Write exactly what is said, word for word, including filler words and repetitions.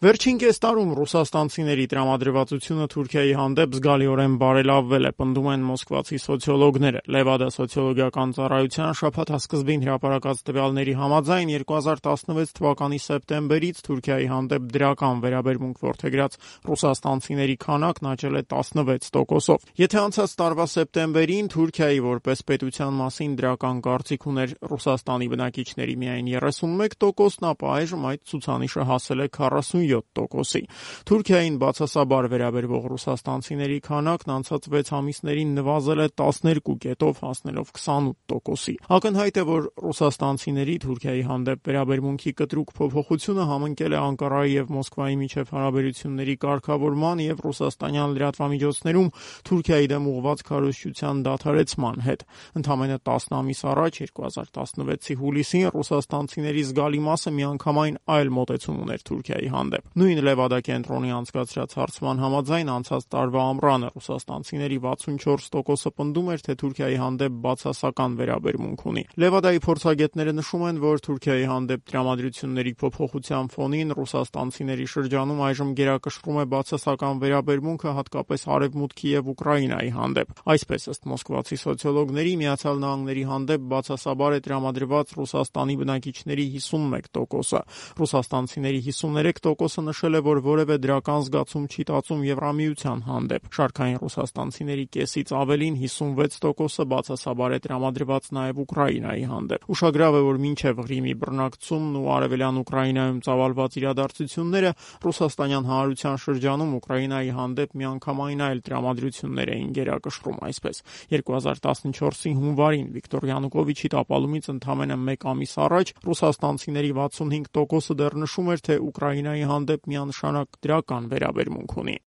Վերջին կես տարում ռուսաստանցիների տրամադրվածությունը Թուրքիայի հանդեպ զգալիորեն բարելավվել է, պնդում են մոսկվացի սոցիոլոգները։ Լևադա սոցիոլոգիական ծառայության շաբաթասկզբին հրապարակած տվյալների համաձայն երկու հազար տասնվեց թվականի սեպտեմբերից Թուրքիայի հանդեպ դրական վերաբերմունք որդեգրած ռուսաստանցիների քանակն աճել է տասնվեց տոկոսով։ Եթե անցած տարվա սեպտեմբերին Թուրքիայի որպես պետության մասին դրական կարծիք ուներ Ռուսաստանի բնակիչների միայն երեսունմեկ տոկոսն, ապա այժմ այդ ցուցանիշը հասել է քառասունյոթ տոկոսի։ Թուրքիային բացասաբար վերաբերվող ռուսաստանցիների քանակն անցած վեց ամիսներին նվազել է տասներկու կետով, հասնելով քսանութ տոկոսի։ Ակնհայտ է, որ ռուսաստանցիների Թուրքիայի հանդեպ վերաբերմունքի կտրուկ փոփոխությունը համընկել է Անկարայի եւ Մոսկվայի միջև հարաբերությունների կարգավորման եւ ռուսաստանյան լրատվամիջոցներում Թուրքիայի դեմ ուղղված քարոզչության դադարեցման հետ։ Ընդամենը տասն ամիս առաջ, երկու հազար տասնվեցի հուլիսին, ռուսաստանցիների զգալի մասը միանգամայն այլ մոտեցում ուներ Թուրքիայի հանդեպ։ Նույն Լևադա կենտրոնի անցկացրած հարցման համաձայն անցած տարվա ամռանը ռուսաստանցիների վաթսունչորս տոկոսը պնդում էր, թե Թուրքիայի հանդեպ բացասական վերաբերմունք ունի։ Լևադայի փորձագետները նշում են, որ Թուրքիայի հանդեպ տրամադրությունների փոփոխության ֆոնին ռուսաստանցիների շրջանում այժմ գերակշռում է բացասական վերաբերմունքը, հատկապես Արևմուտքի եւ Ուկրաինայի հանդեպ։ Այսպես, ըստ մոսկվացի սոցիոլոգների, Միացյալ Նահանգների հանդեպ բացասաբար է տրամադրված Ռուսաստանի բնակիչների հիսունմեկ տոկոսը։ Ռուսաստանցիների հիսուններեք տոկոսը նշել է, որ որևէ դրական զգացում չի տածում Եվրամիության հանդեպ։ Շարքային ռուսաստանցիների կեսից ավելին հիսունվեց տոկոսը բացասաբար է տրամադրված նաև Ուկրաինայի հանդեպ։ Ուշագրավ է, որ մինչև Ղրիմի բռնակցումն ու արևելյան Ուկրաինայում ծավալված իրադարձությունները Ռուսաստանյան հանրության շրջանում Ուկրաինայի հանդեպ միանգամայն այլ տրամադրություններ էին գերակշռում։ Այսպես, երկու հազար տասնչորսի հունվարին Վիկտոր Յանուկովիչի տապալումից ընդամենը մեկ ամիս առաջ ռուսաստանցիների վաթսունհինգ տոկոսը դեռ նշում էր, թե Ուկրաինայի հանդեպ միանշանակ դրական վերաբերմունք ունի։